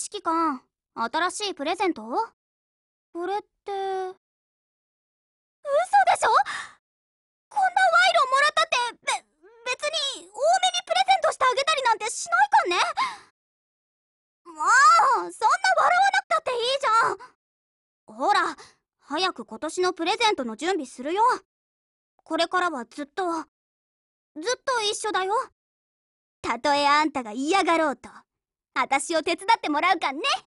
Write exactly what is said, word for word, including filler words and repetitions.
指揮官、新しいプレゼント？これって。嘘でしょ？こんな賄賂もらったってべ別に多めにプレゼントしてあげたりなんてしないかんね。まあそんな笑わなくたっていいじゃん。ほら、早く今年のプレゼントの準備するよ。これからはずっとずっと一緒だよ。たとえあんたが嫌がろうと、私を手伝ってもらうかんね。